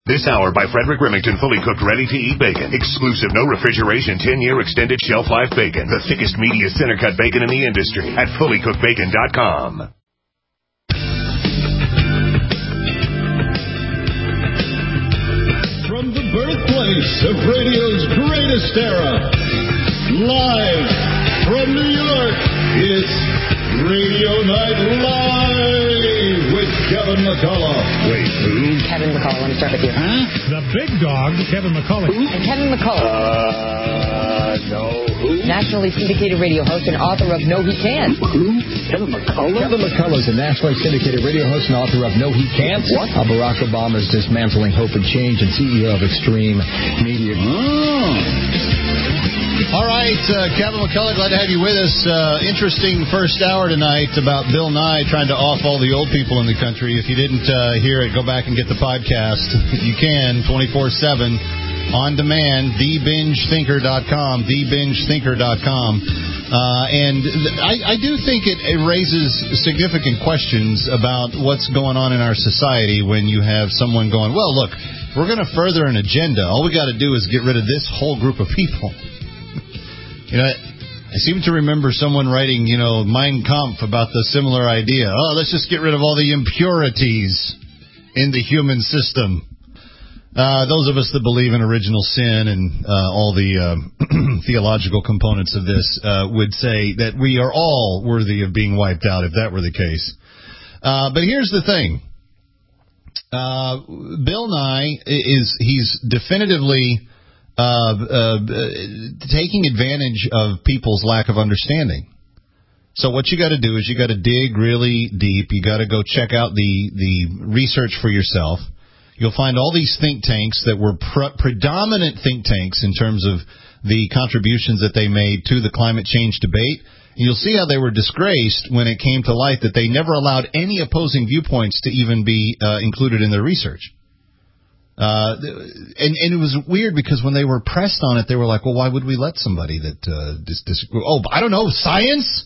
This hour by Frederick Remington, fully cooked, ready-to-eat bacon. Exclusive, no refrigeration, 10-year extended shelf life bacon. The thickest, meatiest, center-cut bacon in the industry at fullycookedbacon.com. From the birthplace of radio's greatest era, live from New York, it's Radio Night Live with Kevin McCullough. Wait, who? Kevin McCullough, let me start with you. Huh? The big dog, Kevin McCullough. Who? Kevin McCullough. No, who? Nationally syndicated radio host and author of No He Can't. Who? Kevin McCullough? Kevin McCullough is a nationally syndicated radio host and author of No He Can't. What? Barack Obama's Dismantling Hope and Change and CEO of Extreme Media. All right, Kevin McCullough, glad to have you with us. Interesting first hour tonight about Bill Nye trying to off all the old people in the country. If you didn't hear it, go back and get the podcast. You can, 24/7, on demand, TheBingeThinker.com, TheBingeThinker.com. And I do think it raises significant questions about what's going on in our society when you have someone going, well, look, we're going to further an agenda. All we got to do is get rid of this whole group of people. You know, I seem to remember someone writing, Mein Kampf about the similar idea. Oh, let's just get rid of all the impurities in the human system. Those of us that believe in original sin and all the theological components of this would say that we are all worthy of being wiped out if that were the case. But here's the thing. Bill Nye he's definitively taking advantage of people's lack of understanding. So what you got to do is you got to dig really deep. You got to go check out the research for yourself. You'll find all these think tanks that were predominant think tanks in terms of the contributions that they made to the climate change debate. And you'll see how they were disgraced when it came to light that they never allowed any opposing viewpoints to even be included in their research. And it was weird because when they were pressed on it, they were like, well, why would we let somebody that disagree? Oh, I don't know, science?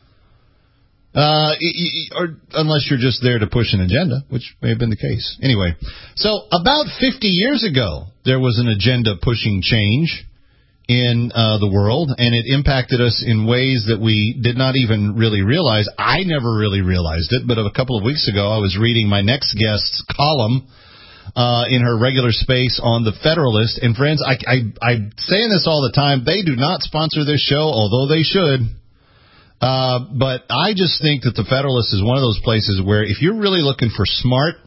Or unless you're just there to push an agenda, which may have been the case. Anyway, so about 50 years ago, there was an agenda pushing change in the world, and it impacted us in ways that we did not even really realize. I never really realized it, but a couple of weeks ago, I was reading my next guest's column in her regular space on The Federalist. And friends, I'm saying this all the time. They do not sponsor this show, although they should. But I just think that The Federalist is one of those places where if you're really looking for smart,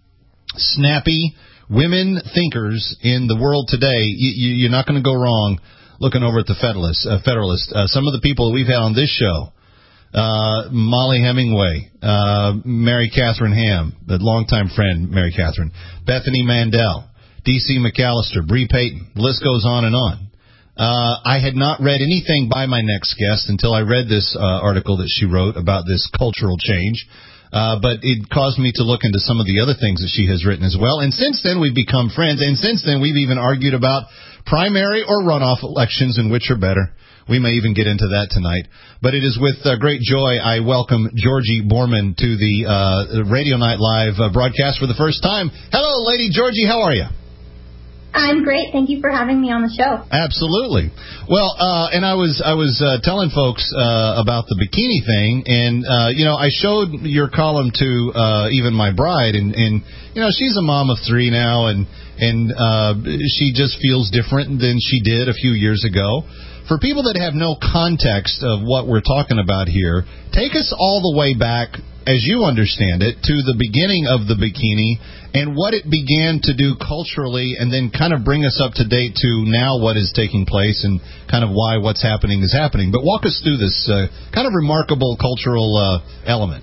snappy women thinkers in the world today, you're not going to go wrong looking over at The Federalist. Some of the people that we've had on this show, Molly Hemingway, Mary Catherine Ham, the longtime friend Mary Catherine, Bethany Mandel, D.C. McAllister, Bree Payton. The list goes on and on. I had not read anything by my next guest until I read this article that she wrote about this cultural change. But it caused me to look into some of the other things that she has written as well. And since then, we've become friends. And since then, we've even argued about primary or runoff elections and which are better. We may even get into that tonight. But it is with great joy I welcome Georgie Borman to the Radio Night Live broadcast for the first time. Hello, Lady Georgie. How are you? I'm great. Thank you for having me on the show. Absolutely. Well, and I was telling folks about the bikini thing, and I showed your column to even my bride, and she's a mom of 3 now, and she just feels different than she did a few years ago. For people that have no context of what we're talking about here, take us all the way back, as you understand it, to the beginning of the bikini and what it began to do culturally, and then kind of bring us up to date to now what is taking place and kind of why what's happening is happening. But walk us through this kind of remarkable cultural element.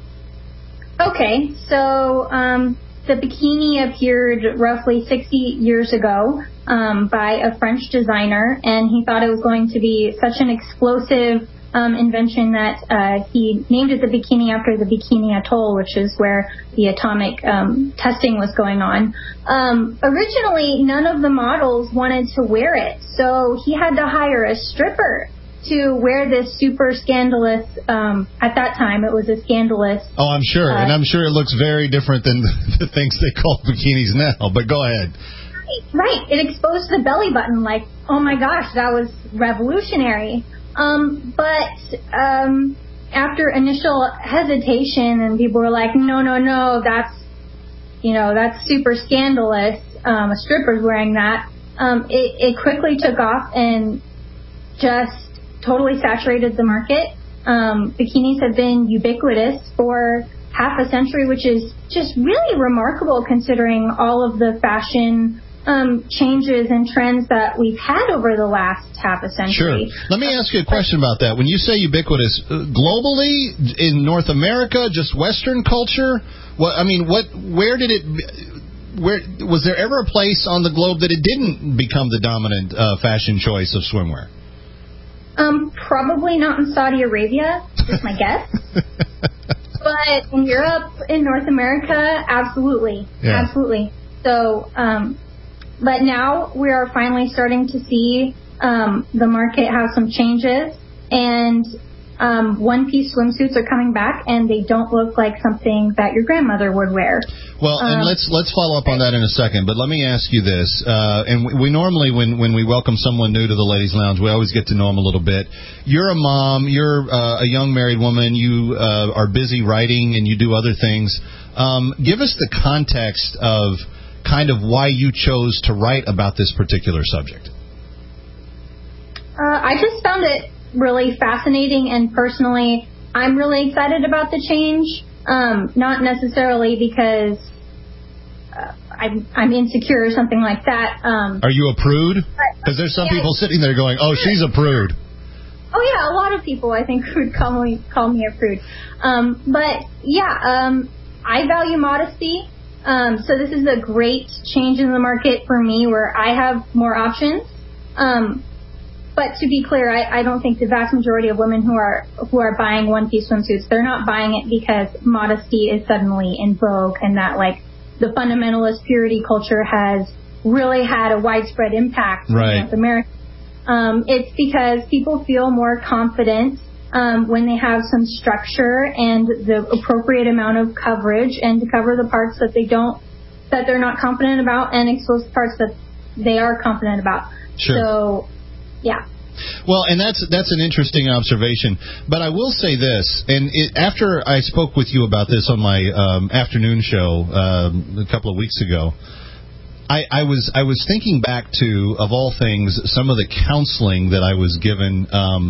Okay, so the bikini appeared roughly 60 years ago by a French designer, and he thought it was going to be such an explosive invention that he named it the bikini after the Bikini Atoll, which is where the atomic testing was going on. Originally, none of the models wanted to wear it, so he had to hire a stripper to wear this super scandalous, at that time it was a scandalous. Oh, I'm sure. And I'm sure it looks very different than the things they call bikinis now. But go ahead. Right. It exposed the belly button like, oh my gosh, that was revolutionary. But after initial hesitation and people were like, no, that's super scandalous. A stripper's wearing that. It quickly took off and just totally saturated the market. Bikinis have been ubiquitous for half a century, which is just really remarkable considering all of the fashion changes and trends that we've had over the last half a century. Sure. Let me ask you a question about that. When you say ubiquitous, globally, in North America, just Western culture, where was there ever a place on the globe that it didn't become the dominant fashion choice of swimwear? Probably not in Saudi Arabia, is my guess. But in Europe, in North America, absolutely. Yeah. Absolutely. So, but now we are finally starting to see the market have some changes, and one-piece swimsuits are coming back, and they don't look like something that your grandmother would wear. Well, and let's follow up on that in a second, but let me ask you this. And we normally, when we welcome someone new to the Ladies Lounge, we always get to know them a little bit. You're a mom. You're a young married woman. You are busy writing, and you do other things. Give us the context of kind of why you chose to write about this particular subject. I just found it really fascinating, and personally, I'm really excited about the change. Not necessarily because I'm insecure or something like that. Are you a prude? Because there's some people sitting there going, "Oh, she's a prude." Oh yeah, a lot of people I think would call me a prude. But yeah, I value modesty. So this is a great change in the market for me, where I have more options. But to be clear, I don't think the vast majority of women who are buying one-piece swimsuits, they're not buying it because modesty is suddenly in vogue and that like the fundamentalist purity culture has really had a widespread impact in North America. It's because people feel more confident when they have some structure and the appropriate amount of coverage, and to cover the parts that they're not confident about, and expose the parts that they are confident about. Sure. So, yeah. Well, and that's an interesting observation. But I will say this, and after I spoke with you about this on my afternoon show a couple of weeks ago, I was thinking back to, of all things, some of the counseling that I was given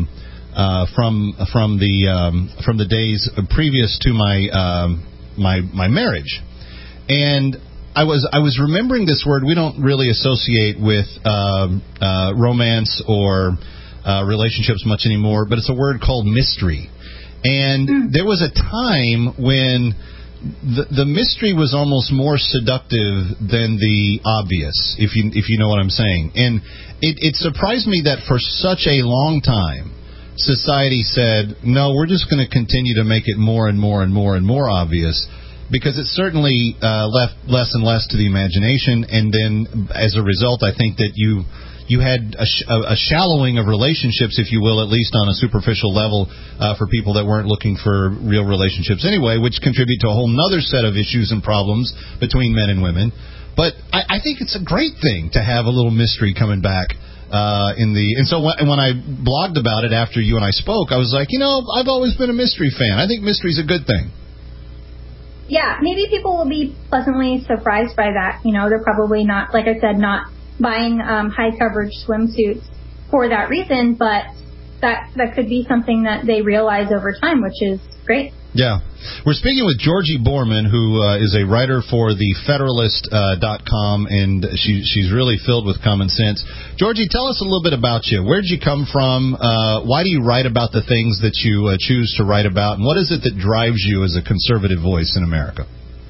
from the days previous to my marriage, and I was remembering this word we don't really associate with romance or relationships much anymore, but it's a word called mystery. And there was a time when the mystery was almost more seductive than the obvious, if you know what I'm saying. And it surprised me that for such a long time, society said, no, we're just going to continue to make it more and more and more and more obvious, because it certainly left less and less to the imagination. And then as a result, I think that you had a shallowing of relationships, if you will, at least on a superficial level, for people that weren't looking for real relationships anyway, which contribute to a whole other set of issues and problems between men and women. But I think it's a great thing to have a little mystery coming back. And so when I blogged about it after you and I spoke, I was like, I've always been a mystery fan. I think mystery's a good thing. Yeah, maybe people will be pleasantly surprised by that. They're probably not, like I said, not buying high coverage swimsuits for that reason, but that could be something that they realize over time, which is great. Yeah. We're speaking with Georgie Boorman, who is a writer for the Federalist.com, and she's really filled with common sense. Georgie, tell us a little bit about you. Where did you come from? Why do you write about the things that you choose to write about? And what is it that drives you as a conservative voice in America?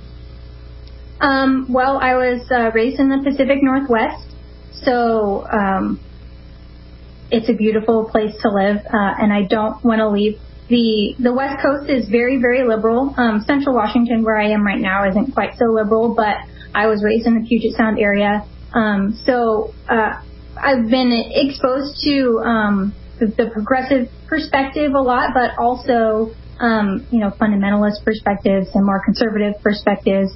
Well, I was raised in the Pacific Northwest, so it's a beautiful place to live, and I don't want to leave. The West Coast is very, very liberal. Central Washington, where I am right now, isn't quite so liberal, but I was raised in the Puget Sound area. So I've been exposed to the progressive perspective a lot, but also, fundamentalist perspectives and more conservative perspectives.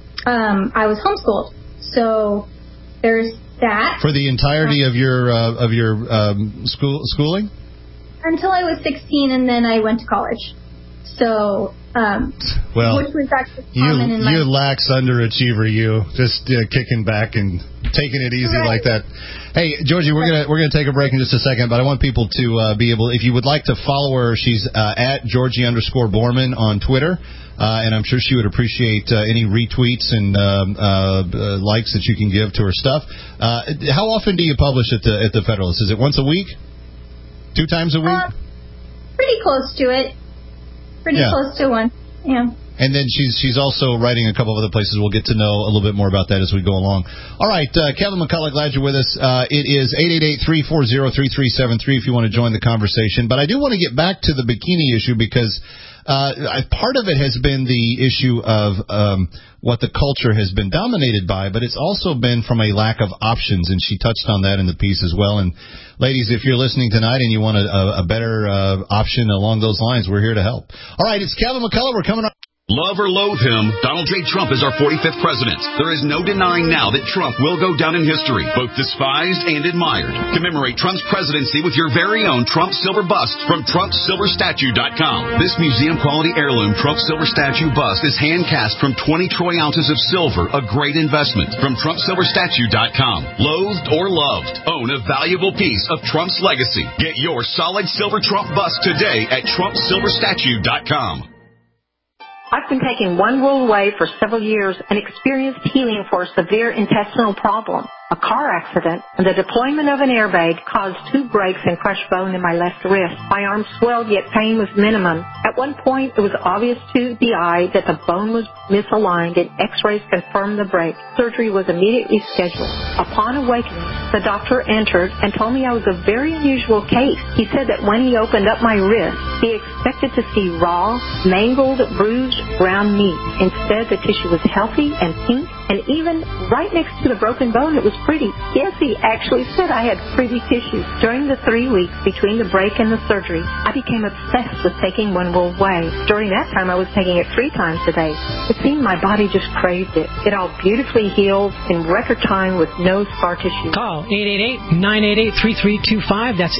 I was homeschooled. So there's that. For the entirety of your schooling? Until I was 16, and then I went to college. So, which was actually common in my... You lax underachiever, you. Just kicking back and taking it easy like that. Hey, Georgie, we're gonna take a break in just a second, but I want people to be able, if you would like to follow her, she's at Georgie_Borman on Twitter, and I'm sure she would appreciate any retweets and likes that you can give to her stuff. How often do you publish at the Federalist? Is it once a week? 2 times a week? Pretty close to it. Pretty close to one. Yeah. And then she's also writing a couple of other places. We'll get to know a little bit more about that as we go along. All right, Kevin McCullough, glad you're with us. It is 888-340-3373 if you want to join the conversation. But I do want to get back to the bikini issue because part of it has been the issue of what the culture has been dominated by, but it's also been from a lack of options, and she touched on that in the piece as well. And ladies, if you're listening tonight and you want a better option along those lines, we're here to help. All right, it's Kevin McCullough. We're coming up. Love or loathe him, Donald J. Trump is our 45th president. There is no denying now that Trump will go down in history, both despised and admired. Commemorate Trump's presidency with your very own Trump Silver Bust from TrumpSilverStatue.com. This museum-quality heirloom Trump Silver Statue bust is hand-cast from 20 troy ounces of silver, a great investment. From TrumpSilverStatue.com. Loathed or loved, own a valuable piece of Trump's legacy. Get your solid silver Trump bust today at TrumpSilverStatue.com. I've been taking One World Away for several years and experienced healing for a severe intestinal problem. A car accident and the deployment of an airbag caused 2 breaks and crushed bone in my left wrist. My arm swelled, yet pain was minimum. At one point, it was obvious to the eye that the bone was misaligned, and x-rays confirmed the break. Surgery was immediately scheduled. Upon awakening, the doctor entered and told me I was a very unusual case. He said that when he opened up my wrist, he expected to see raw, mangled, bruised, brown meat. Instead, the tissue was healthy and pink, and even right next to the broken bone, it was pretty. Yes, he actually said I had pretty tissue. During the 3 weeks between the break and the surgery, I became obsessed with taking One World Away. During that time, I was taking it 3 times a day. It seemed my body just craved it. It all beautifully healed in record time with no scar tissue. Call 888-988-3325. That's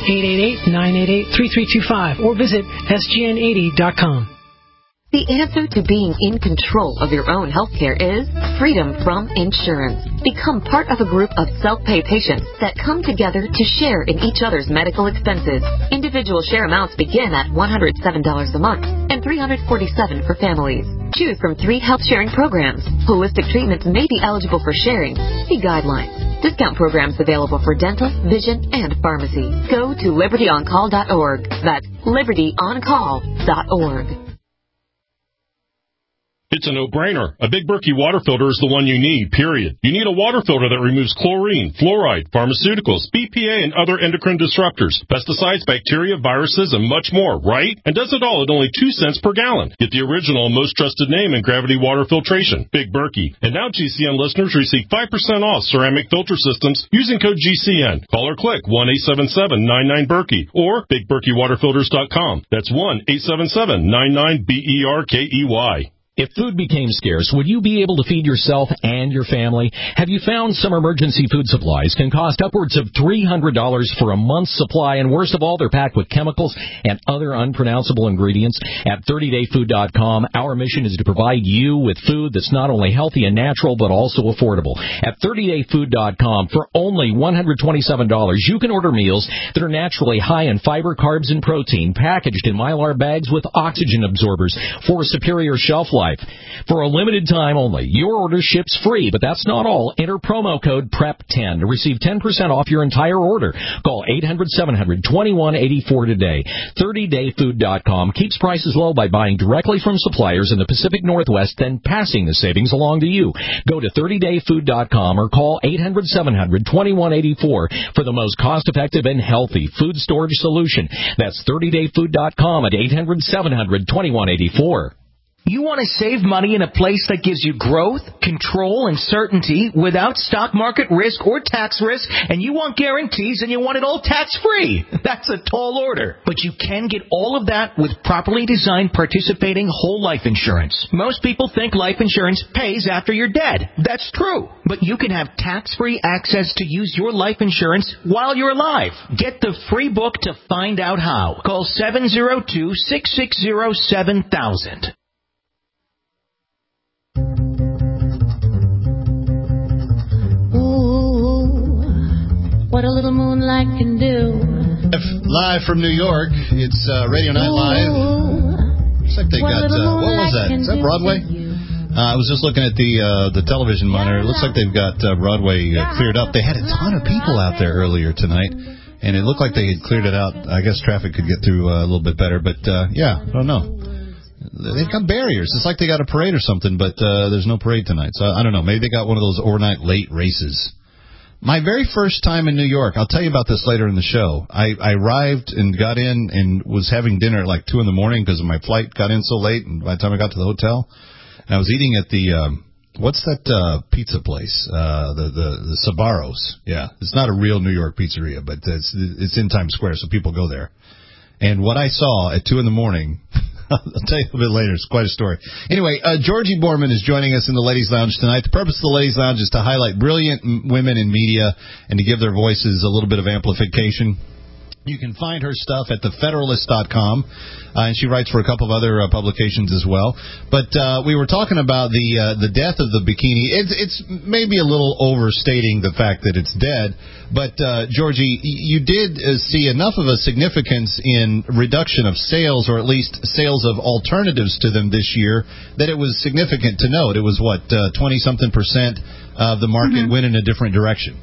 888-988-3325. Or visit SGN80.com. The answer to being in control of your own healthcare is freedom from insurance. Become part of a group of self-pay patients that come together to share in each other's medical expenses. Individual share amounts begin at $107 a month and $347 for families. Choose from 3 health-sharing programs. Holistic treatments may be eligible for sharing. See guidelines. Discount programs available for dental, vision, and pharmacy. Go to LibertyOnCall.org. That's LibertyOnCall.org. It's a no-brainer. A Big Berkey water filter is the one you need, period. You need a water filter that removes chlorine, fluoride, pharmaceuticals, BPA, and other endocrine disruptors, pesticides, bacteria, viruses, and much more, right? And does it all at only 2 cents per gallon. Get the original and most trusted name in gravity water filtration, Big Berkey. And now GCN listeners receive 5% off ceramic filter systems using code GCN. Call or click 1-877-99-BERKEY or BigBerkeyWaterFilters.com. That's 1-877-99-BERKEY. If food became scarce, would you be able to feed yourself and your family? Have you found some emergency food supplies can cost upwards of $300 for a month's supply, and worst of all, they're packed with chemicals and other unpronounceable ingredients? At 30dayfood.com, our mission is to provide you with food that's not only healthy and natural, but also affordable. At 30dayfood.com, for only $127, you can order meals that are naturally high in fiber, carbs, and protein, packaged in Mylar bags with oxygen absorbers for a superior shelf life. For a limited time only, your order ships free, but that's not all. Enter promo code PREP10 to receive 10% off your entire order. Call 800-700-2184 today. 30dayfood.com keeps prices low by buying directly from suppliers in the Pacific Northwest, then passing the savings along to you. Go to 30dayfood.com or call 800-700-2184 for the most cost-effective and healthy food storage solution. That's 30dayfood.com at 800-700-2184. You want to save money in a place that gives you growth, control, and certainty without stock market risk or tax risk, and you want guarantees and you want it all tax-free. That's a tall order. But you can get all of that with properly designed participating whole life insurance. Most people think life insurance pays after you're dead. That's true. But you can have tax-free access to use your life insurance while you're alive. Get the free book to find out how. Call 702-660-7000. What a little moonlight can do. Live from New York, it's Radio Night Live. Looks like they got, what was that? Is that Broadway? I was just looking at the television monitor. It looks like they've got Broadway cleared up. They had a ton of people out there earlier tonight, and it looked like they had cleared it out. I guess traffic could get through a little bit better, but yeah, I don't know. They've got barriers. It's like they got a parade or something, but there's no parade tonight. So I don't know. Maybe they got one of those overnight late races. My very first time in New York, I'll tell you about this later in the show. I arrived and got in and was having dinner at like 2 in the morning because my flight got in so late, and by the time I got to the hotel, and I was eating at the, what's that pizza place? The Sbarro's. Yeah, it's not a real New York pizzeria, but it's in Times Square, so people go there. And what I saw at 2 in the morning... I'll tell you a bit later. It's quite a story. Anyway, Georgie Borman is joining us in the Ladies Lounge tonight. The purpose of the Ladies Lounge is to highlight brilliant women in media and to give their voices a little bit of amplification. You can find her stuff at thefederalist.com, and she writes for a couple of other publications as well. But we were talking about the death of the bikini. It's maybe a little overstating the fact that it's dead, but Georgie, you did see enough of a significance in reduction of sales, or at least sales of alternatives to them this year, that it was significant to note. It was, 20-something% of the market went in a different direction.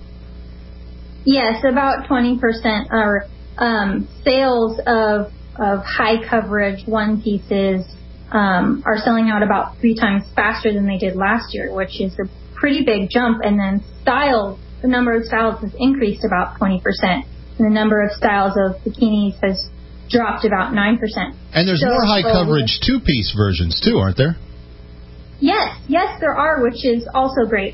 Yes, about 20% are... sales of high coverage one pieces are selling out about 3 times faster than they did last year, which is a pretty big jump. And then the number of styles has increased about 20%, and the number of styles of bikinis has dropped about 9%. And there's more high coverage 2-piece versions too, aren't there? Yes, there are, which is also great.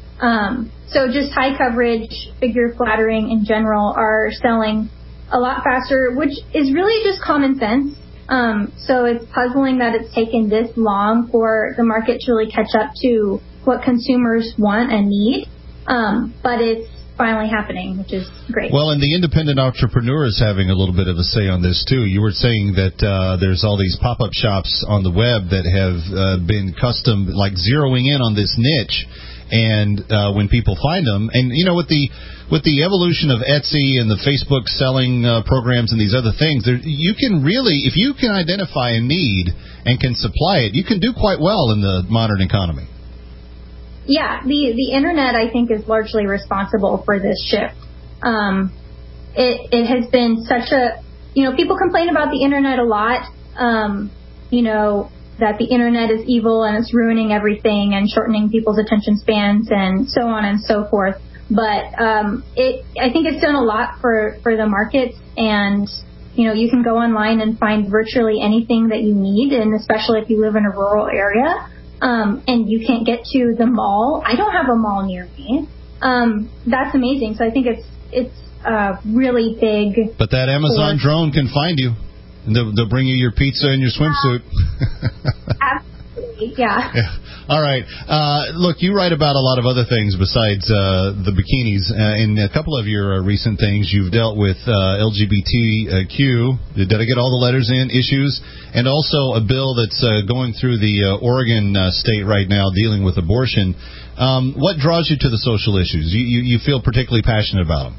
So just high coverage, figure flattering in general are selling a lot faster, which is really just common sense. So it's puzzling that it's taken this long for the market to really catch up to what consumers want and need. But it's finally happening, which is great. Well, and the independent entrepreneur is having a little bit of a say on this, too. You were saying that there's all these pop-up shops on the web that have been custom, like zeroing in on this niche. And when people find them, and you know, with the evolution of Etsy and the Facebook selling programs and these other things, you can really, if you can identify a need and can supply it, you can do quite well in the modern economy. Yeah, the internet, I think, is largely responsible for this shift. It has been such a, people complain about the internet a lot. That the internet is evil and it's ruining everything and shortening people's attention spans and so on and so forth. But I think it's done a lot for the markets, and you can go online and find virtually anything that you need, and especially if you live in a rural area and you can't get to the mall. I don't have a mall near me. That's amazing. So I think it's really big. But that Amazon drone can find you. They'll bring you your pizza and your swimsuit. Absolutely, yeah. All right. Look, you write about a lot of other things besides the bikinis. In a couple of your recent things, you've dealt with LGBTQ, did I get all the letters in, issues, and also a bill that's going through the Oregon state right now dealing with abortion. What draws you to the social issues? You feel particularly passionate about them?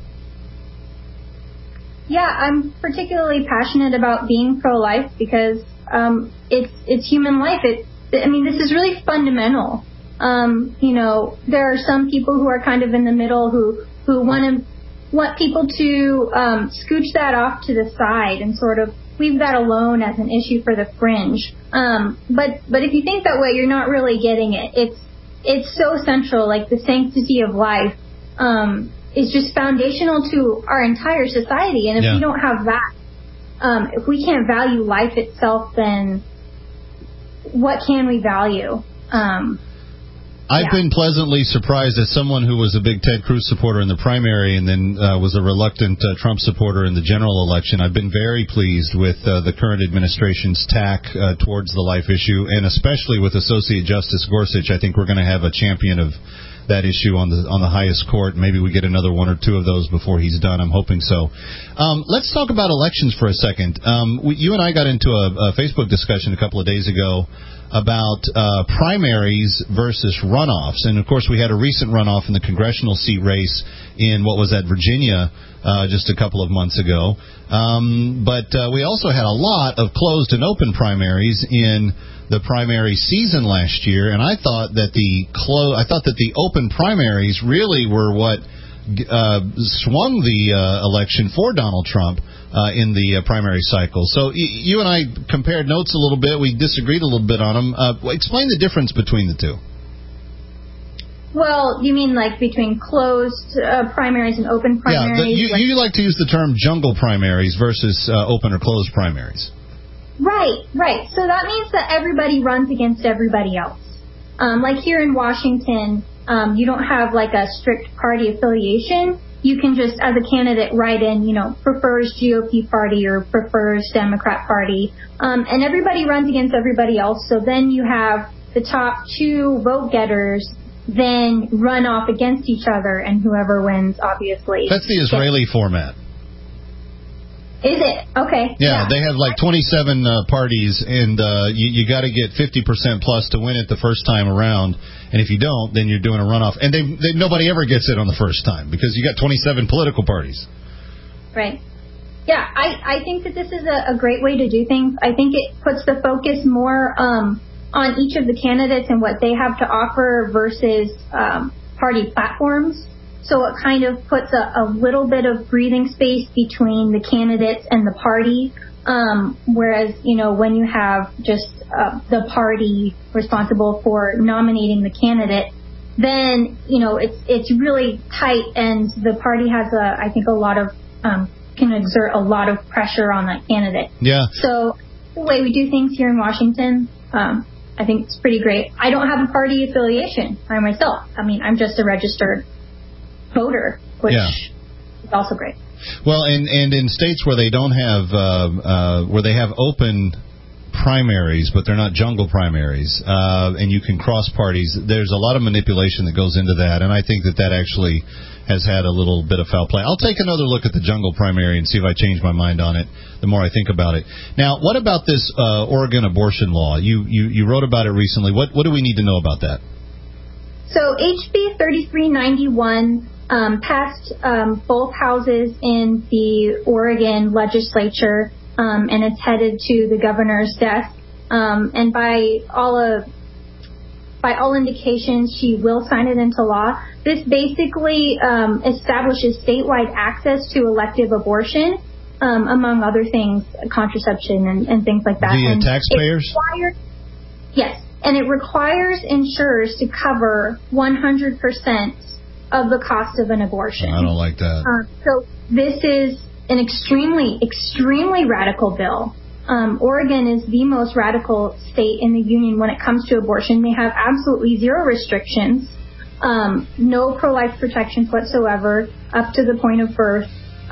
Yeah, I'm particularly passionate about being pro-life because it's human life. This is really fundamental. There are some people who are kind of in the middle who want people to scooch that off to the side and sort of leave that alone as an issue for the fringe. But if you think that way, you're not really getting it. It's so central, like the sanctity of life. Is just foundational to our entire society. And if we don't have that, if we can't value life itself, then what can we value? I've been pleasantly surprised as someone who was a big Ted Cruz supporter in the primary and then was a reluctant Trump supporter in the general election. I've been very pleased with the current administration's tack towards the life issue, and especially with Associate Justice Gorsuch. I think we're going to have a champion of that issue on the highest court. Maybe we get another one or two of those before he's done. I'm hoping so. Let's talk about elections for a second. You and I got into a Facebook discussion a couple of days ago about primaries versus runoffs. And, of course, we had a recent runoff in the congressional seat race in what was at Virginia just a couple of months ago. But we also had a lot of closed and open primaries in the primary season last year, and I thought that the open primaries really were what swung the election for Donald Trump in the primary cycle. So you and I compared notes a little bit. We disagreed a little bit on them. Explain the difference between the two. Well, you mean like between closed primaries and open primaries? Yeah, you like to use the term jungle primaries versus open or closed primaries. Right. So that means that everybody runs against everybody else. Like here in Washington, you don't have like a strict party affiliation. You can just, as a candidate, write in, prefers GOP party or prefers Democrat party. And everybody runs against everybody else. So then you have the top two vote getters then run off against each other, and whoever wins, obviously. That's the Israeli format. Is it? Okay. Yeah, they have like 27 parties, and you got to get 50% plus to win it the first time around. And if you don't, then you're doing a runoff. And nobody ever gets it on the first time because you got 27 political parties. Right. Yeah, I think that this is a great way to do things. I think it puts the focus more on each of the candidates and what they have to offer versus party platforms. So it kind of puts a little bit of breathing space between the candidates and the party. Whereas, when you have just the party responsible for nominating the candidate, then, it's really tight, and the party has I think a lot of, can exert a lot of pressure on that candidate. Yeah. So the way we do things here in Washington, I think it's pretty great. I don't have a party affiliation by myself. I mean, I'm just a registered voter, which is also great. Well, and in states where they don't have where they have open primaries, but they're not jungle primaries, and you can cross parties, there's a lot of manipulation that goes into that, and I think that actually has had a little bit of foul play. I'll take another look at the jungle primary and see if I change my mind on it the more I think about it. Now, what about this Oregon abortion law? You wrote about it recently. What do we need to know about that? So HB 3391 passed both houses in the Oregon legislature, and it's headed to the governor's desk. And by all indications, she will sign it into law. This basically establishes statewide access to elective abortion, among other things, contraception and things like that. Via taxpayers? Yes. And it requires insurers to cover 100% of the cost of an abortion. I don't like that. So this is an extremely, extremely radical bill. Oregon is the most radical state in the union when it comes to abortion. They have absolutely zero restrictions, no pro-life protections whatsoever, up to the point of birth.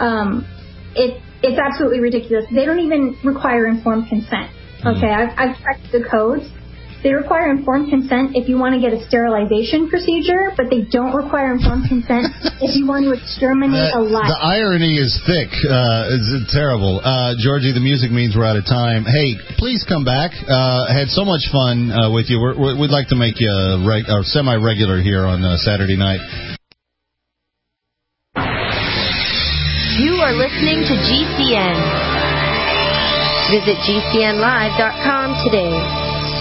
It's absolutely ridiculous. They don't even require informed consent. Okay, I've checked the codes. They require informed consent if you want to get a sterilization procedure, but they don't require informed consent if you want to exterminate a life. The irony is thick. It's terrible. Georgie, the music means we're out of time. Hey, please come back. I had so much fun with you. We'd like to make you a semi-regular here on Saturday night. You are listening to GCN. Visit GCNlive.com today.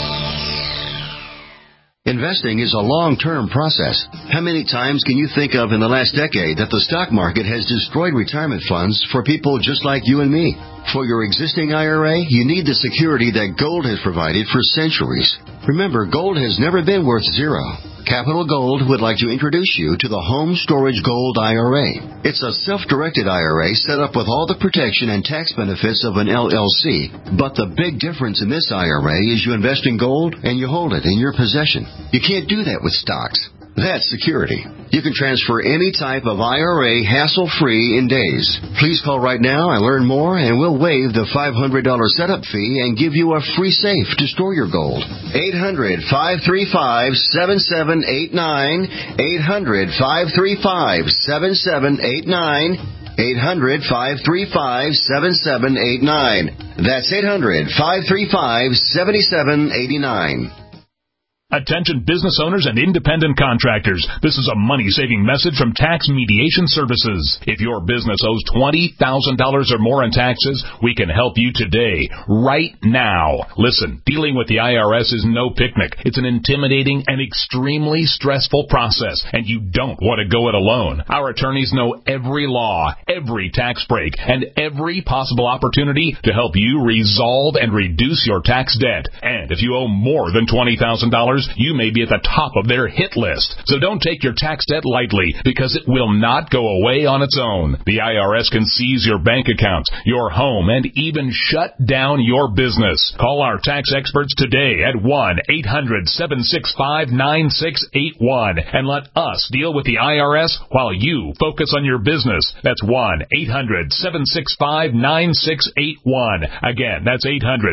Investing is a long-term process. How many times can you think of in the last decade that the stock market has destroyed retirement funds for people just like you and me? For your existing IRA, you need the security that gold has provided for centuries. Remember, gold has never been worth zero. Capital Gold would like to introduce you to the Home Storage Gold IRA. It's a self-directed IRA set up with all the protection and tax benefits of an LLC. But the big difference in this IRA is you invest in gold and you hold it in your possession. You can't do that with stocks. That's security. You can transfer any type of IRA hassle-free in days. Please call right now and learn more, and we'll waive the $500 setup fee and give you a free safe to store your gold. 800-535-7789. 800-535-7789. 800-535-7789. That's 800-535-7789. Attention business owners and independent contractors. This is a money-saving message from Tax Mediation Services. If your business owes $20,000 or more in taxes, we can help you today, right now. Listen, dealing with the IRS is no picnic. It's an intimidating and extremely stressful process, and you don't want to go it alone. Our attorneys know every law, every tax break, and every possible opportunity to help you resolve and reduce your tax debt. And if you owe more than $20,000, you may be at the top of their hit list. So don't take your tax debt lightly, because it will not go away on its own. The IRS can seize your bank accounts, your home, and even shut down your business. Call our tax experts today at 1-800-765-9681 and let us deal with the IRS while you focus on your business. That's 1-800-765-9681. Again, that's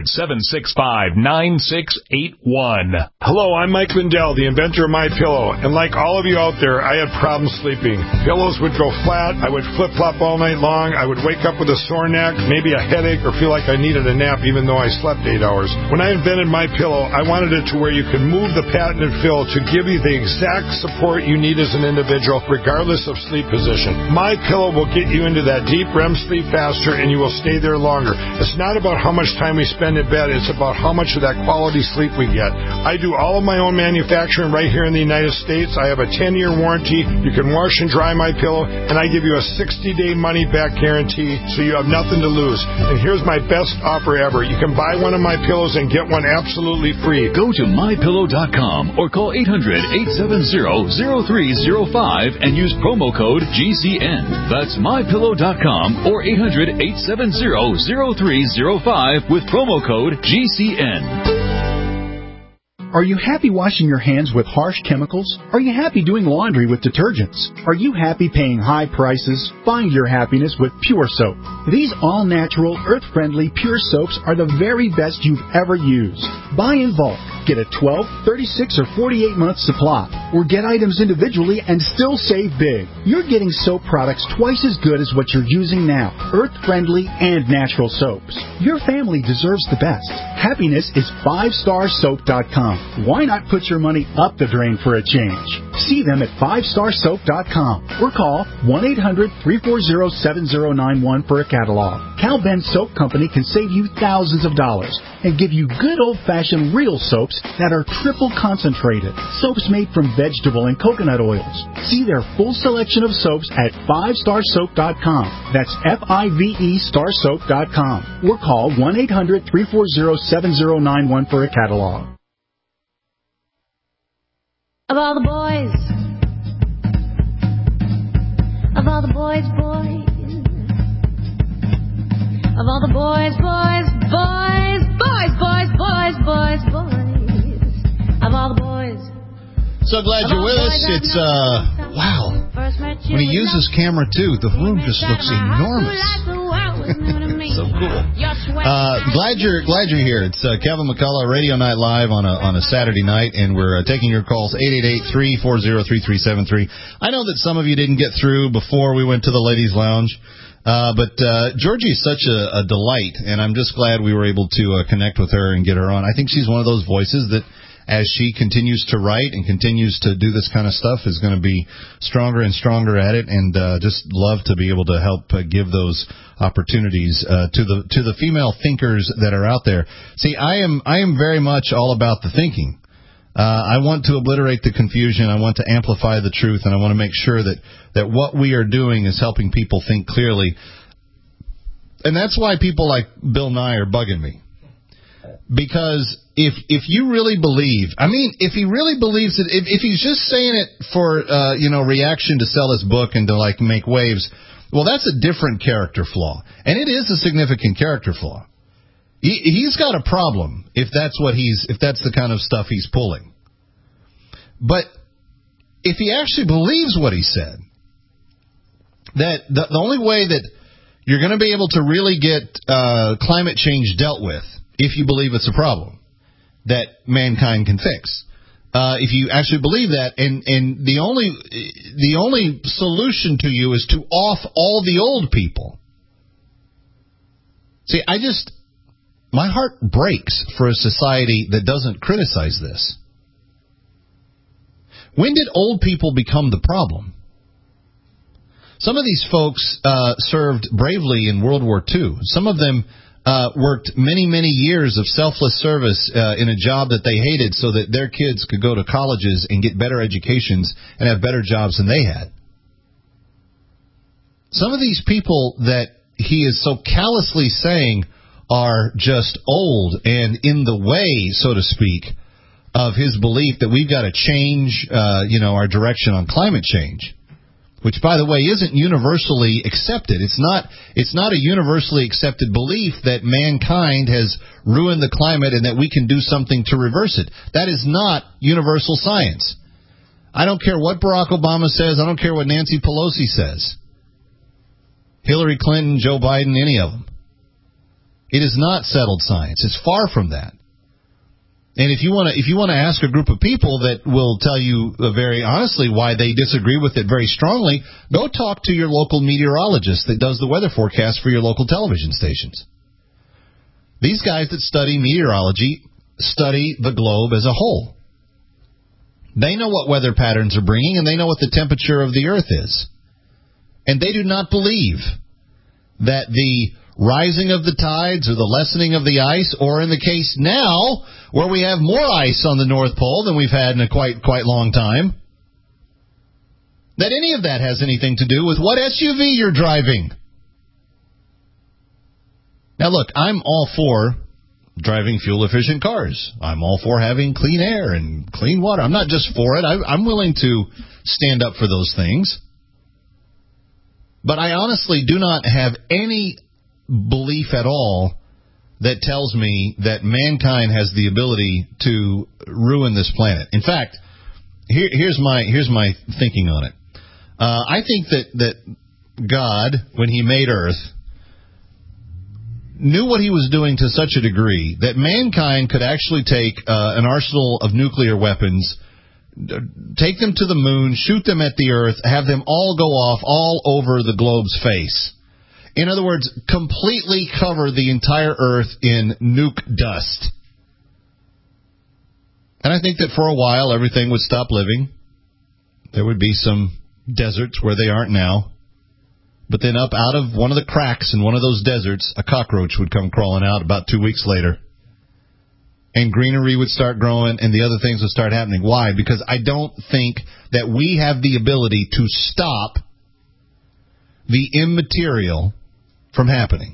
800-765-9681. Hello, I'm Mike Lindell, the inventor of MyPillow, and like all of you out there, I had problems sleeping. Pillows would go flat, I would flip-flop all night long, I would wake up with a sore neck, maybe a headache, or feel like I needed a nap even though I slept 8 hours. When I invented MyPillow, I wanted it to where you could move the patented fill to give you the exact support you need as an individual, regardless of sleep position. MyPillow will get you into that deep REM sleep faster, and you will stay there longer. It's not about how much time we spend in bed, it's about how much of that quality sleep we get. I do all of my own manufacturing right here in the United States. I have a 10-year warranty. You can wash and dry MyPillow, and I give you a 60-day money-back guarantee, so you have nothing to lose. And here's my best offer ever. You can buy one of my pillows and get one absolutely free. Go to MyPillow.com or call 800-870-0305 and use promo code GCN. That's MyPillow.com or 800-870-0305 with promo code GCN. Are you happy washing your hands with harsh chemicals? Are you happy doing laundry with detergents? Are you happy paying high prices? Find your happiness with Pure Soap. These all-natural, earth-friendly Pure Soaps are the very best you've ever used. Buy in bulk. Get a 12, 36, or 48-month supply. Or get items individually and still save big. You're getting soap products twice as good as what you're using now. Earth-friendly and natural soaps. Your family deserves the best. Happiness is 5starsoap.com. Why not put your money up the drain for a change? See them at 5starsoap.com or call 1-800-340-7091 for a catalog. Cal Ben Soap Company can save you thousands of dollars and give you good old-fashioned real soaps that are triple concentrated. Soaps made from vegetable and coconut oils. See their full selection of soaps at 5starsoap.com. That's F-I-V-E starsoap.com or call 1-800-340-7091 for a catalog. Of all the boys, of all the boys, of all the boys, of all the boys. So glad you're with us. It's, wow. When he uses camera, too, the room just looks enormous. So cool. Glad you're here. It's Kevin McCullough, Radio Night Live on a Saturday night, and we're taking your calls, 888-340-3373. I know that some of you didn't get through before we went to the Ladies' Lounge, but Georgie is such a delight, and I'm just glad we were able to connect with her and get her on. I think she's one of those voices that, as she continues to write and continues to do this kind of stuff, is going to be stronger and stronger at it, and just love to be able to help give those opportunities to the female thinkers that are out there. See, I am very much all about the thinking. I want to obliterate the confusion. I want to amplify the truth, and I want to make sure that what we are doing is helping people think clearly. And that's why people like Bill Nye are bugging me. Because if you really believe, if he really believes it, if he's just saying it for reaction to sell his book and to like make waves, well, that's a different character flaw, and it is a significant character flaw. He's got a problem if that's the kind of stuff he's pulling. But if he actually believes what he said, that the only way that you're going to be able to really get climate change dealt with, if you believe it's a problem that mankind can fix, if you actually believe that, and the only solution to you is to off all the old people. See, my heart breaks for a society that doesn't criticize this. When did old people become the problem? Some of these folks served bravely in World War II. Some of them worked many, many years of selfless service in a job that they hated so that their kids could go to colleges and get better educations and have better jobs than they had. Some of these people that he is so callously saying are just old and in the way, so to speak, of his belief that we've got to change, our direction on climate change, which, by the way, isn't universally accepted. It's not a universally accepted belief that mankind has ruined the climate and that we can do something to reverse it. That is not universal science. I don't care what Barack Obama says. I don't care what Nancy Pelosi says. Hillary Clinton, Joe Biden, any of them. It is not settled science. It's far from that. And if you want to ask a group of people that will tell you very honestly why they disagree with it very strongly, go talk to your local meteorologist that does the weather forecast for your local television stations. These guys that study meteorology study the globe as a whole. They know what weather patterns are bringing, and they know what the temperature of the earth is. And they do not believe that the rising of the tides or the lessening of the ice, or in the case now where we have more ice on the North Pole than we've had in a quite long time, that any of that has anything to do with what SUV you're driving. Now look, I'm all for driving fuel-efficient cars. I'm all for having clean air and clean water. I'm not just for it. I'm willing to stand up for those things. But I honestly do not have any belief at all that tells me that mankind has the ability to ruin this planet. In fact, here's my thinking on it. I think that God, when he made Earth, knew what he was doing to such a degree that mankind could actually take an arsenal of nuclear weapons, take them to the moon, shoot them at the Earth, have them all go off all over the globe's face. In other words, completely cover the entire Earth in nuke dust. And I think that for a while everything would stop living. There would be some deserts where they aren't now. But then up out of one of the cracks in one of those deserts, a cockroach would come crawling out about 2 weeks later. And greenery would start growing and the other things would start happening. Why? Because I don't think that we have the ability to stop the immaterial from happening.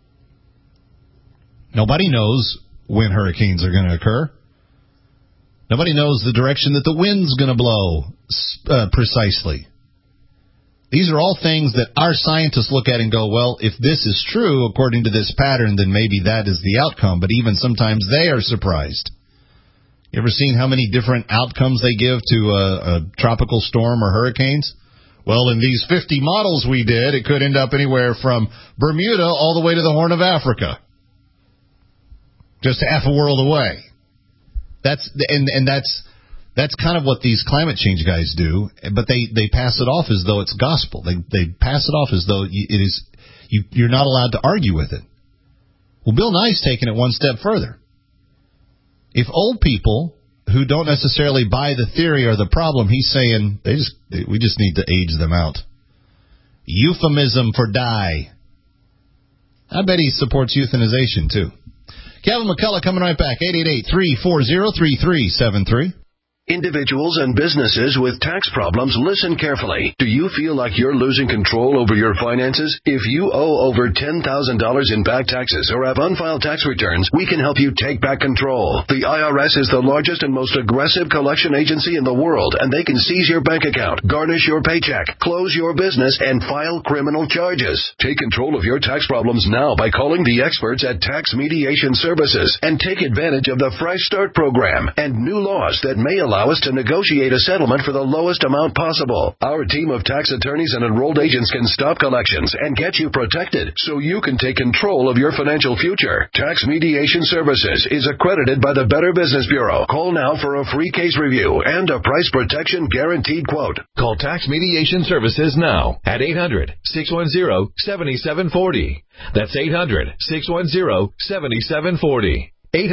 Nobody knows when hurricanes are going to occur. Nobody knows the direction that the wind's going to blow precisely. These are all things that our scientists look at and go, well, if this is true, according to this pattern, then maybe that is the outcome. But even sometimes they are surprised. You ever seen how many different outcomes they give to a tropical storm or hurricanes? Well, in these 50 models we did, it could end up anywhere from Bermuda all the way to the Horn of Africa. Just half a world away. That's kind of what these climate change guys do, but they pass it off as though it's gospel. They pass it off as though it is you're not allowed to argue with it. Well, Bill Nye's taking it one step further. If old people who don't necessarily buy the theory are the problem, he's saying we just need to age them out. Euphemism for die. I bet he supports euthanization too. Kevin McCullough coming right back. 888-340-3373. Individuals and businesses with tax problems, listen carefully. Do you feel like you're losing control over your finances? If you owe over $10,000 in back taxes or have unfiled tax returns, we can help you take back control. The IRS is the largest and most aggressive collection agency in the world, and they can seize your bank account, garnish your paycheck, close your business, and file criminal charges. Take control of your tax problems now by calling the experts at Tax Mediation Services and take advantage of the Fresh Start program and new laws that may allow us to negotiate a settlement for the lowest amount possible. Our team of tax attorneys and enrolled agents can stop collections and get you protected so you can take control of your financial future. Tax Mediation Services is accredited by the Better Business Bureau. Call now for a free case review and a price protection guaranteed quote. Call Tax Mediation Services now at 800-610-7740. That's 800-610-7740.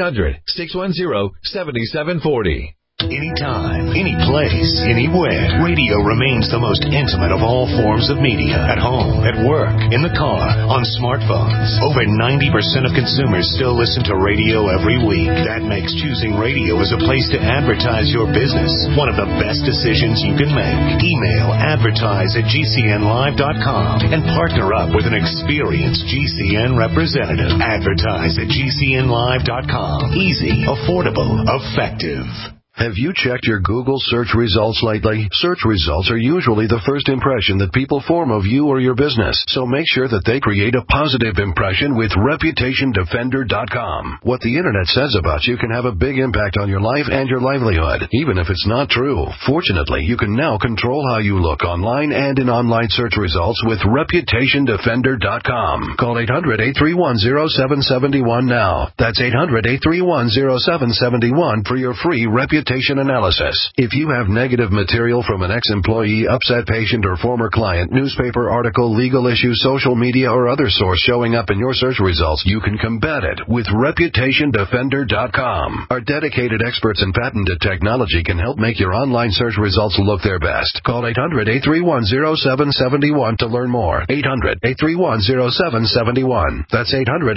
800-610-7740. Anytime, any place, anywhere, radio remains the most intimate of all forms of media. At home, at work, in the car, on smartphones. Over 90% of consumers still listen to radio every week. That makes choosing radio as a place to advertise your business one of the best decisions you can make. Email advertise@gcnlive.com and partner up with an experienced GCN representative. Advertise@gcnlive.com. Easy, affordable, effective. Have you checked your Google search results lately? Search results are usually the first impression that people form of you or your business, so make sure that they create a positive impression with ReputationDefender.com. What the Internet says about you can have a big impact on your life and your livelihood, even if it's not true. Fortunately, you can now control how you look online and in online search results with ReputationDefender.com. Call 800-831-0771 now. That's 800-831-0771 for your free reputation analysis. If you have negative material from an ex-employee, upset patient, or former client, newspaper article, legal issue, social media, or other source showing up in your search results, you can combat it with ReputationDefender.com. Our dedicated experts in patented technology can help make your online search results look their best. Call 800-831-0771 to learn more. 800-831-0771. That's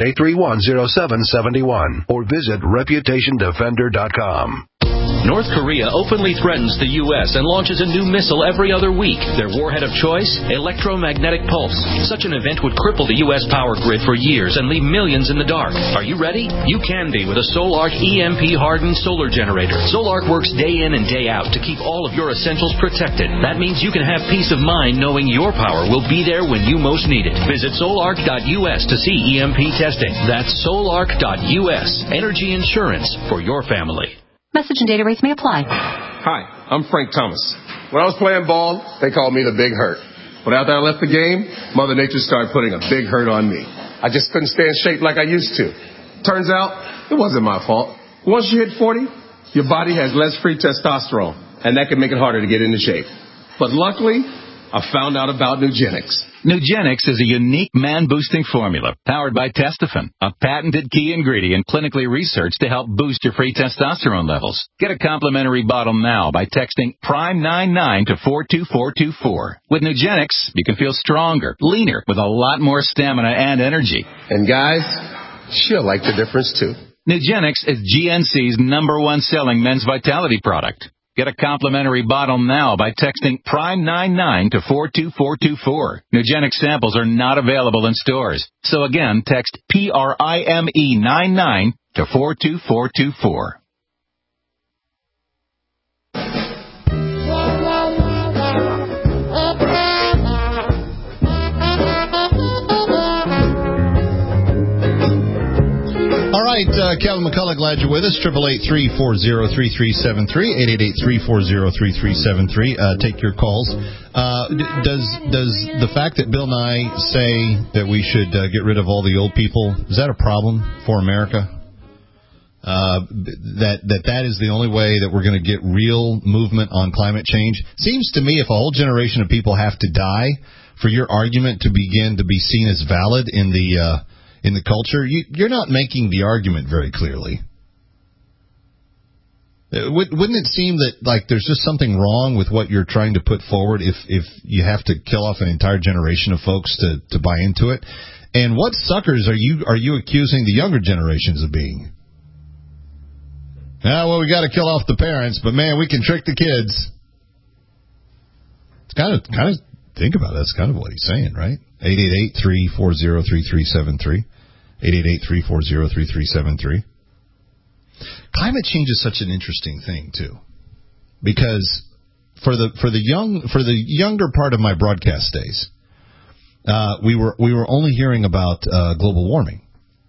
800-831-0771. Or visit ReputationDefender.com. North Korea openly threatens the U.S. and launches a new missile every other week. Their warhead of choice? Electromagnetic pulse. Such an event would cripple the U.S. power grid for years and leave millions in the dark. Are you ready? You can be with a Solark EMP-hardened solar generator. Solark works day in and day out to keep all of your essentials protected. That means you can have peace of mind knowing your power will be there when you most need it. Visit solark.us to see EMP testing. That's solark.us. Energy insurance for your family. Message and data rates may apply. Hi, I'm Frank Thomas. When I was playing ball, they called me the Big Hurt. But after I left the game, Mother Nature started putting a big hurt on me. I just couldn't stay in shape like I used to. Turns out, it wasn't my fault. Once you hit 40, your body has less free testosterone, and that can make it harder to get into shape. But luckily, I found out about Nugenix. Nugenix is a unique man-boosting formula powered by Testofen, a patented key ingredient clinically researched to help boost your free testosterone levels. Get a complimentary bottle now by texting PRIME99 to 42424. With Nugenix, you can feel stronger, leaner, with a lot more stamina and energy. And guys, she'll like the difference too. Nugenix is GNC's #1 selling men's vitality product. Get a complimentary bottle now by texting PRIME99 to 42424. Nugenix samples are not available in stores. So again, text PRIME99 to 42424. All right, Kevin McCullough, glad you're with us. 888-340-3373, 888-340-3373. Take your calls. Does the fact that Bill Nye say that we should get rid of all the old people, is that a problem for America? That is the only way that we're going to get real movement on climate change? Seems to me if a whole generation of people have to die for your argument to begin to be seen as valid in the culture, you're not making the argument very clearly. Wouldn't it seem that like there's just something wrong with what you're trying to put forward if you have to kill off an entire generation of folks to buy into it? And what suckers are you accusing the younger generations of being? Well, we got to kill off the parents, but man, we can trick the kids. It's kind of think about it. That's kind of what he's saying, right? 888-340-3373. 888-340-3373. Climate change is such an interesting thing too, because for the younger part of my broadcast days, we were only hearing about global warming,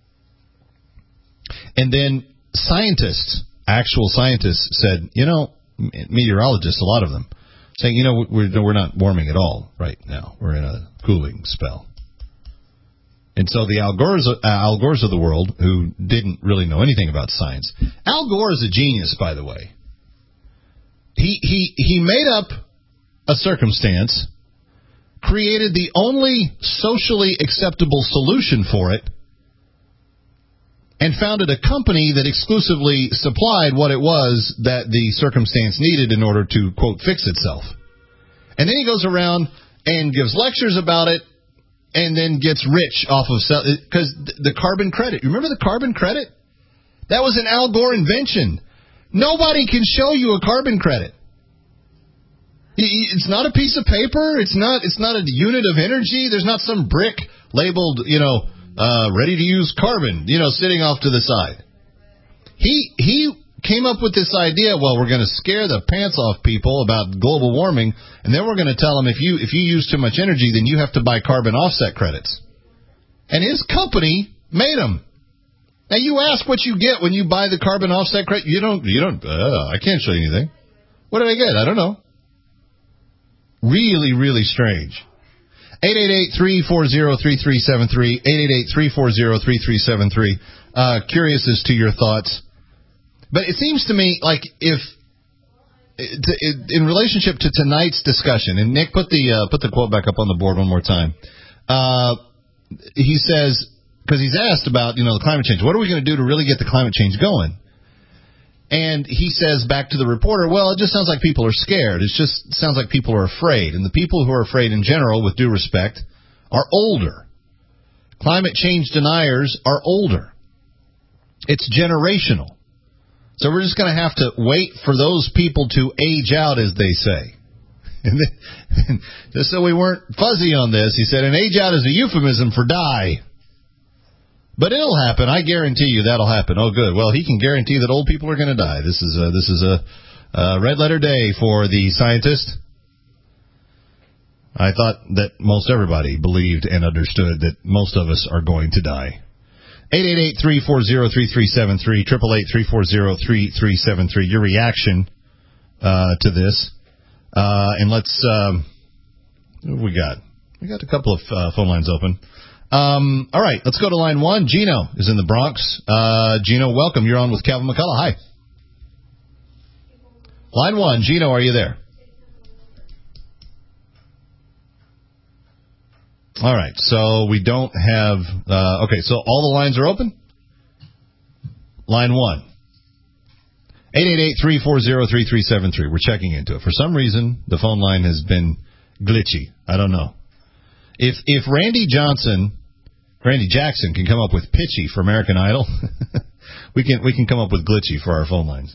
and then actual scientists said, meteorologists, a lot of them saying, we're not warming at all right now. We're in a cooling spell. And so the Al Gores of the world, who didn't really know anything about science. Al Gore is a genius, by the way. He made up a circumstance, created the only socially acceptable solution for it, and founded a company that exclusively supplied what it was that the circumstance needed in order to, quote, fix itself. And then he goes around and gives lectures about it, and then gets rich off of, because the carbon credit. You remember the carbon credit? That was an Al Gore invention. Nobody can show you a carbon credit. It's not a piece of paper. It's not a unit of energy. There's not some brick labeled, ready to use carbon, sitting off to the side. He came up with this idea, well, we're going to scare the pants off people about global warming, and then we're going to tell them if you use too much energy, then you have to buy carbon offset credits. And his company made them. Now, you ask what you get when you buy the carbon offset credit. You don't, I can't show you anything. What did I get? I don't know. Really, really strange. 888-340-3373, 888-340-3373. Curious as to your thoughts. But it seems to me like if, in relationship to tonight's discussion, and Nick, put the quote back up on the board one more time. He says, because he's asked about, the climate change. What are we going to do to really get the climate change going? And he says back to the reporter, well, it just sounds like people are scared. It just sounds like people are afraid. And the people who are afraid in general, with due respect, are older. Climate change deniers are older. It's generational. So we're just going to have to wait for those people to age out, as they say. And then, just so we weren't fuzzy on this, he said, and age out is a euphemism for die. But it'll happen. I guarantee you that'll happen. Oh, good. Well, he can guarantee that old people are going to die. This is a red letter day for the scientist. I thought that most everybody believed and understood that most of us are going to die. 888-340-3373, 888-340-3373. Your reaction to this. And let's, what have we got? We got a couple of phone lines open. All right, let's go to line one. Gino is in the Bronx. Gino, welcome. You're on with Calvin McCullough. Hi. Line one. Gino, are you there? All right, so we don't have... okay, so all the lines are open? Line 1. 888-340-3373. We're checking into it. For some reason, the phone line has been glitchy. I don't know. If Randy Jackson can come up with pitchy for American Idol, we can come up with glitchy for our phone lines.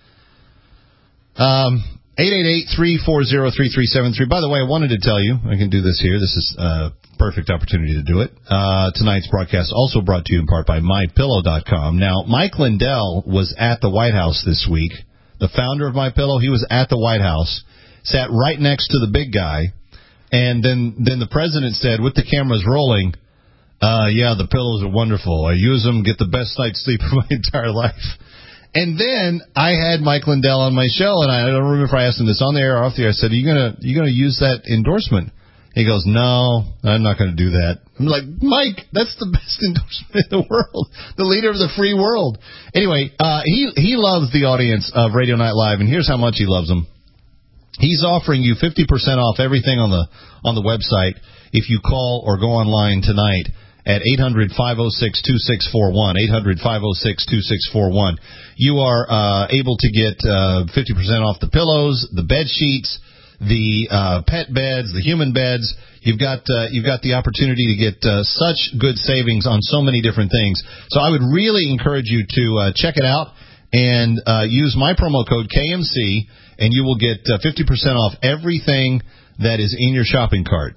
888-340-3373. By the way, I wanted to tell you, I can do this here. This is a perfect opportunity to do it. Tonight's broadcast also brought to you in part by MyPillow.com. Now, Mike Lindell was at the White House this week. The founder of MyPillow, he was at the White House, sat right next to the big guy, and then the president said, with the cameras rolling, yeah, the pillows are wonderful. I use them, get the best night's sleep of my entire life. And then I had Mike Lindell on my show, and I don't remember if I asked him this on the air or off the air. I said, are you gonna use that endorsement? He goes, no, I'm not going to do that. I'm like, Mike, that's the best endorsement in the world, the leader of the free world. Anyway, he loves the audience of Radio Night Live, and here's how much he loves them. He's offering you 50% off everything on the website if you call or go online tonight at 800-506-2641, 800-506-2641. You are able to get 50% off the pillows, the bed sheets, the pet beds, the human beds. You've got the opportunity to get such good savings on so many different things. So I would really encourage you to check it out and use my promo code KMC, and you will get 50% off everything that is in your shopping cart.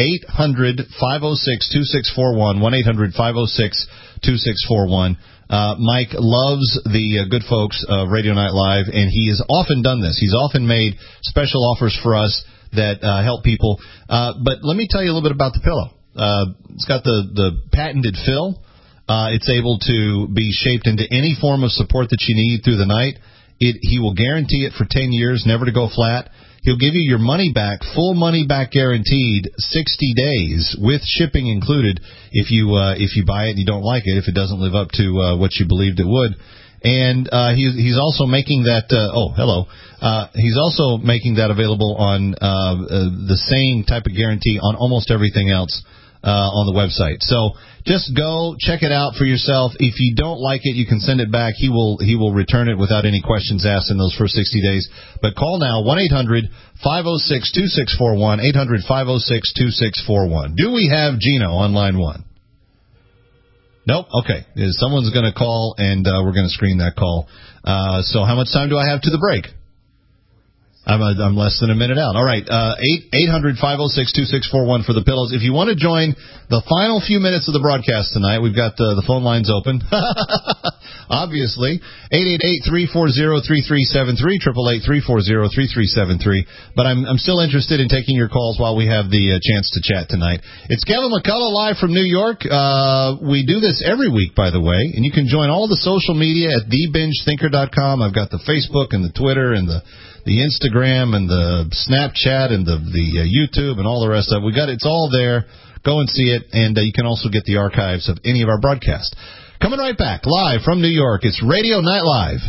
800-506-2641, 1-800-506-2641. Mike loves the good folks of Radio Night Live, and he has often done this. He's often made special offers for us that help people. But let me tell you a little bit about the pillow. It's got the patented fill. It's able to be shaped into any form of support that you need through the night. He will guarantee it for 10 years, never to go flat. He'll give you your money back, full money back guaranteed, 60 days with shipping included if you buy it and you don't like it, if it doesn't live up to what you believed it would. And he's also making that he's also making that available on the same type of guarantee on almost everything else on the website. So just go check it out for yourself. If you don't like it, you can send it back. He will return it without any questions asked in those first 60 days. But call now, 1-800-506-2641, 800-506-2641. Do we have Gino on line one? Nope. Okay. Someone's going to call, and we're going to screen that call. So how much time do I have to the break? I'm less than a minute out. All right, 800-506-2641 for the pillows. If you want to join the final few minutes of the broadcast tonight, we've got the phone lines open. Obviously, 888-340-3373, 888-340-3373. But I'm still interested in taking your calls while we have the chance to chat tonight. It's Kevin McCullough live from New York. We do this every week, by the way, and you can join all the social media at TheBingeThinker.com. I've got the Facebook and the Twitter and the Instagram and the Snapchat and the YouTube and all the rest of it. It's all there. Go and see it, and you can also get the archives of any of our broadcasts. Coming right back, live from New York, it's Radio Night Live.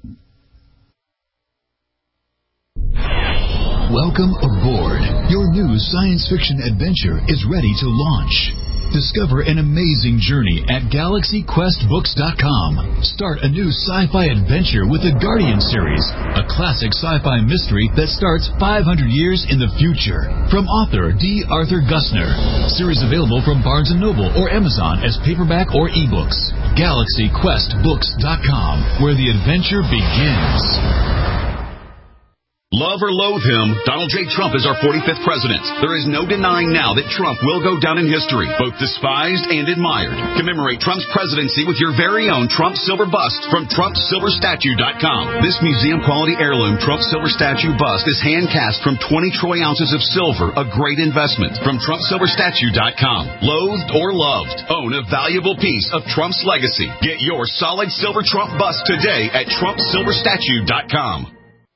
Welcome aboard. Your new science fiction adventure is ready to launch. Discover an amazing journey at GalaxyQuestBooks.com. Start a new sci-fi adventure with the Guardian series, a classic sci-fi mystery that starts 500 years in the future. From author D. Arthur Gussner. Series available from Barnes & Noble or Amazon as paperback or ebooks. GalaxyQuestBooks.com, where the adventure begins. Love or loathe him, Donald J. Trump is our 45th president. There is no denying now that Trump will go down in history, both despised and admired. Commemorate Trump's presidency with your very own Trump Silver Bust from TrumpSilverStatue.com. This museum-quality heirloom Trump Silver Statue bust is hand-cast from 20 troy ounces of silver, a great investment. From TrumpSilverStatue.com. Loathed or loved, own a valuable piece of Trump's legacy. Get your solid silver Trump bust today at TrumpSilverStatue.com.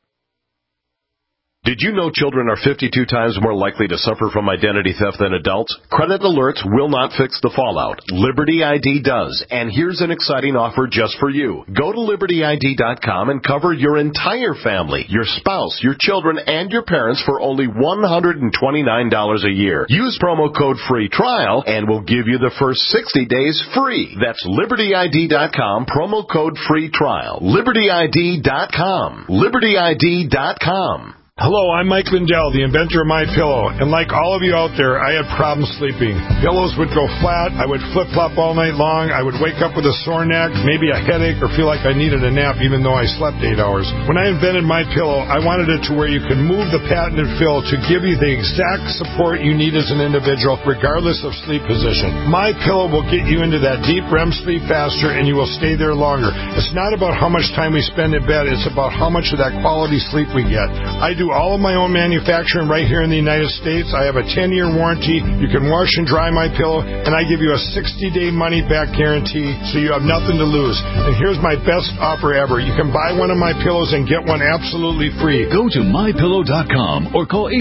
Did you know children are 52 times more likely to suffer from identity theft than adults? Credit alerts will not fix the fallout. Liberty ID does, and here's an exciting offer just for you. Go to LibertyID.com and cover your entire family, your spouse, your children, and your parents for only $129 a year. Use promo code FREE TRIAL, and we'll give you the first 60 days free. That's LibertyID.com, promo code FREE TRIAL. LibertyID.com. LibertyID.com. Hello, I'm Mike Lindell, the inventor of MyPillow, and like all of you out there, I had problems sleeping. Pillows would go flat, I would flip-flop all night long, I would wake up with a sore neck, maybe a headache, or feel like I needed a nap even though I slept 8 hours. When I invented MyPillow, I wanted it to where you can move the patented fill to give you the exact support you need as an individual, regardless of sleep position. MyPillow will get you into that deep REM sleep faster, and you will stay there longer. It's not about how much time we spend in bed, it's about how much of that quality sleep we get. I do all of my own manufacturing right here in the United States. I have a 10-year warranty. You can wash and dry my pillow, and I give you a 60-day money-back guarantee, so you have nothing to lose. And here's my best offer ever. You can buy one of my pillows and get one absolutely free. Go to MyPillow.com or call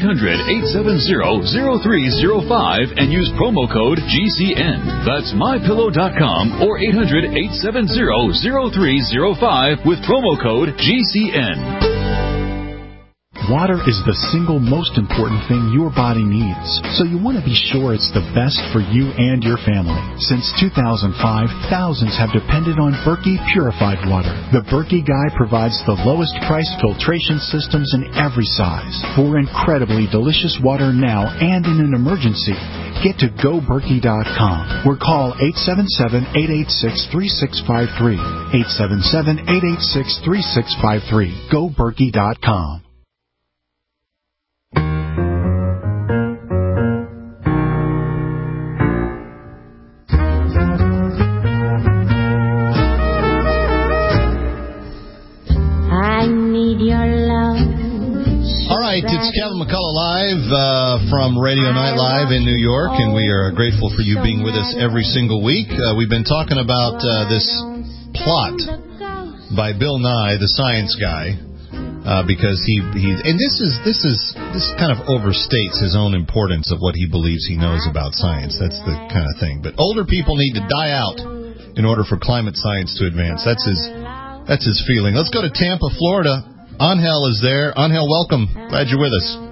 800-870-0305 and use promo code GCN. That's MyPillow.com or 800-870-0305 with promo code GCN. Water is the single most important thing your body needs, so you want to be sure it's the best for you and your family. Since 2005, thousands have depended on Berkey purified water. The Berkey Guy provides the lowest price filtration systems in every size for incredibly delicious water now and in an emergency. Get to GoBerkey.com or call 877-886-3653. 877-886-3653. GoBerkey.com. It's Kevin McCullough live from Radio Night Live in New York, and we are grateful for you being with us every single week. We've been talking about this plot by Bill Nye, the science guy, because he and this kind of overstates his own importance of what he believes he knows about science. That's the kind of thing. But older people need to die out in order for climate science to advance. That's his feeling. Let's go to Tampa, Florida. Angel is there. Angel, welcome. Glad you're with us.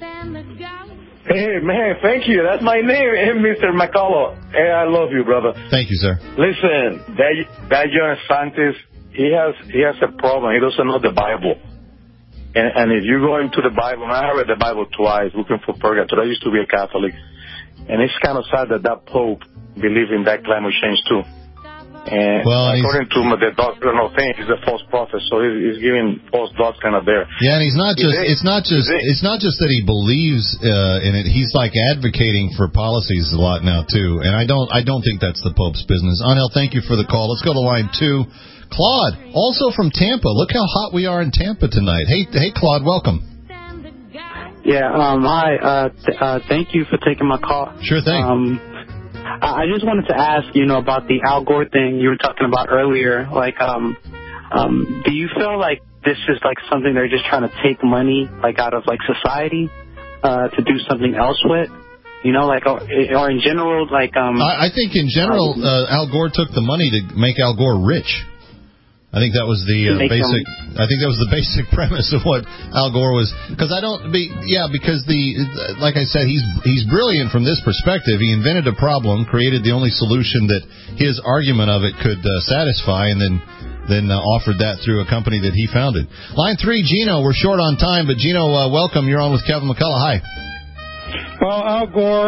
Hey, man, thank you. That's my name, Mr. McCullough. Hey, I love you, brother. Thank you, sir. Listen, that young scientist, he has a problem. He doesn't know the Bible. And if you go into the Bible, I read the Bible twice, looking for purgatory. I used to be a Catholic. And it's kind of sad that Pope believes in that climate change, too. And according to the doctrinal thing, he's a false prophet, so he's giving false doctrine up there. Yeah, and it's not just that he believes in it. He's like advocating for policies a lot now too. And I don't think that's the Pope's business. Angel, thank you for the call. Let's go to line 2. Claude, also from Tampa. Look how hot we are in Tampa tonight. Hey, Claude, welcome. Yeah, hi. Thank you for taking my call. Sure thing. I just wanted to ask, about the Al Gore thing you were talking about earlier. Like, do you feel like this is like something they're just trying to take money out of society to do something else with? Or in general, I think in general, Al Gore took the money to make Al Gore rich. I think that was the basic premise of what Al Gore was. Because like I said, he's brilliant from this perspective. He invented a problem, created the only solution that his argument of it could satisfy, and then offered that through a company that he founded. Line 3, Gino. We're short on time, but Gino, welcome. You're on with Kevin McCullough. Hi. Well, Al Gore,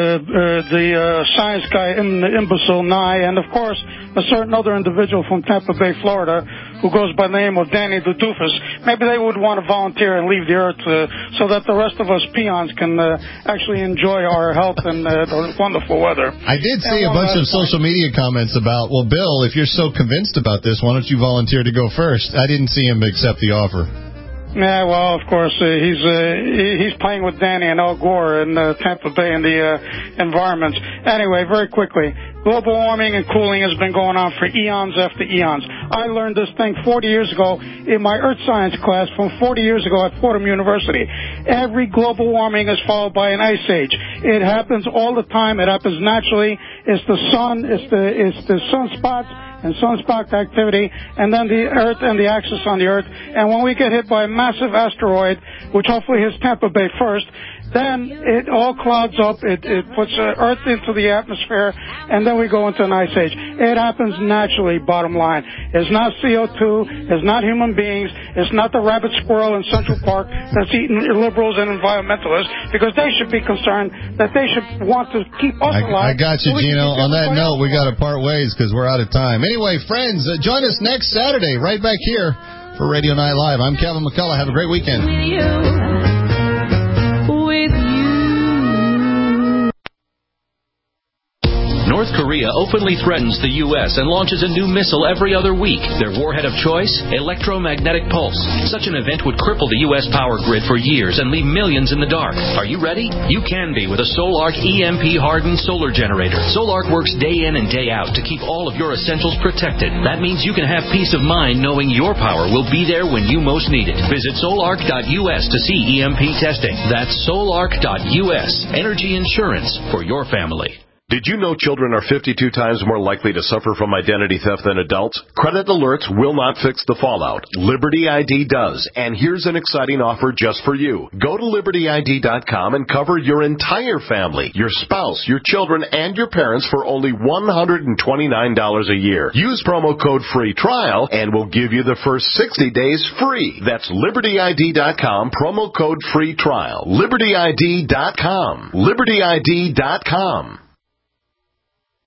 the science guy, the imbecile Nye, and of course a certain other individual from Tampa Bay, Florida, who goes by the name of Danny the Doofus. Maybe they would want to volunteer and leave the earth so that the rest of us peons can actually enjoy our health and the wonderful weather. I did see a bunch of social media comments about, well, Bill, if you're so convinced about this, why don't you volunteer to go first? I didn't see him accept the offer. Yeah, well, of course, he's playing with Danny and Al Gore in Tampa Bay in the environments. Anyway, very quickly, global warming and cooling has been going on for eons after eons. I learned this thing 40 years ago in my earth science class from 40 years ago at Fordham University. Every global warming is followed by an ice age. It happens all the time. It happens naturally. It's the sun. It's the sunspots and sunspot activity, and then the Earth and the axis on the Earth. And when we get hit by a massive asteroid, which hopefully hits Tampa Bay first, then it all clouds up. It puts Earth into the atmosphere, and then we go into an ice age. It happens naturally, bottom line. It's not CO2. It's not human beings. It's not the rabbit squirrel in Central Park that's eating liberals and environmentalists, because they should be concerned that they should want to keep us alive. I got you, Gino. On that note, we got to part ways because we're out of time. Anyway, friends, join us next Saturday right back here for Radio Night Live. I'm Kevin McCullough. Have a great weekend. North Korea openly threatens the U.S. and launches a new missile every other week. Their warhead of choice? Electromagnetic pulse. Such an event would cripple the U.S. power grid for years and leave millions in the dark. Are you ready? You can be with a Solark EMP-hardened solar generator. Solark works day in and day out to keep all of your essentials protected. That means you can have peace of mind knowing your power will be there when you most need it. Visit solark.us to see EMP testing. That's solark.us. Energy insurance for your family. Did you know children are 52 times more likely to suffer from identity theft than adults? Credit alerts will not fix the fallout. Liberty ID does. And here's an exciting offer just for you. Go to LibertyID.com and cover your entire family, your spouse, your children, and your parents for only $129 a year. Use promo code FREE TRIAL and we'll give you the first 60 days free. That's LibertyID.com, promo code FREE TRIAL. LibertyID.com. LibertyID.com.